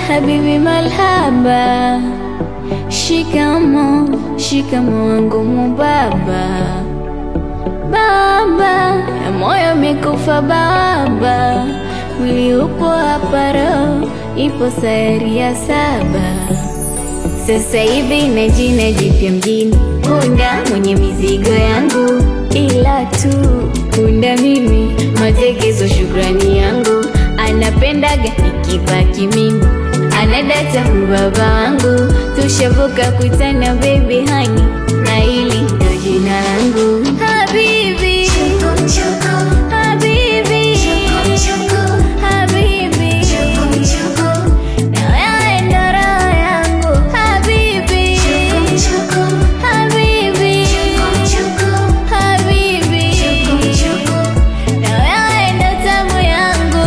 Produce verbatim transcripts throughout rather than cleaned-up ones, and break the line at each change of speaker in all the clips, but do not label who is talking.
habibi malhaba, shikamo, shikamo wangu mubaba. Baba, ya moyo mekufa baba, mwili upo hapa, roho ipo sayari ya saba. Sasa hivi na jina jipya mjini, punda mwenye mizigo yangu, ila tu punda mimi, matekezo shukrani yangu. Anapendaga nikivaa kimini, anadata baba wangu. Tushavuka kutana baby honey, na hili ndo jina langu. Habibi, chuku, chuku. Habibi, chuku, chuku. Habibi, chuku, chuku. Na wewe ndo roho yangu. Habibi, chuku, chuku. Habibi, chuku, chuku. Habibi, chuku, chuku. Na wewe ndo tamu yangu.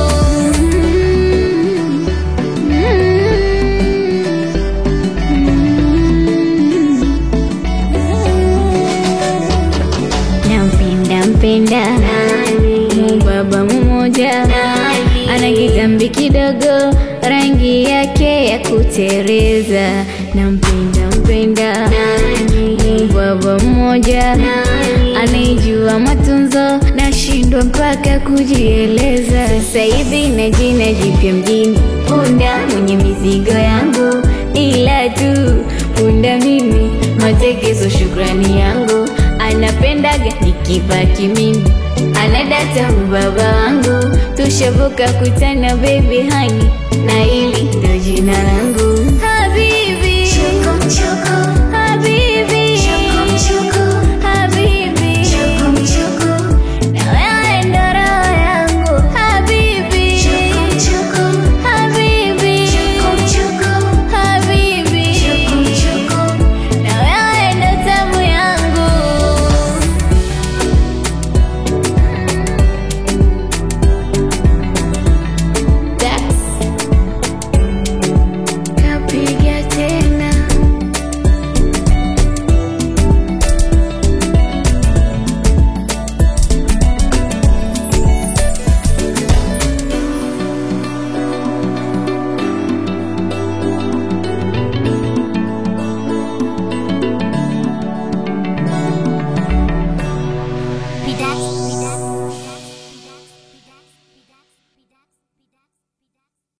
Nampenda mpenda mubaba mmoja, ana kitambi kidogo, rangi yake ya kutereza. Nampenda mpenda mubaba mmoja, anijua matunzo, nashindwa mpaka kujieleza. Sasa hivi na jina jipya mjini, punda mwenye mizigo yangu, ila tu punda mimi, matekezo shukrani yangu. Anapendaga nikivaa kimini, anadata baba wangu. Tushavuka kutana baby honey, na hili ndo jina langu.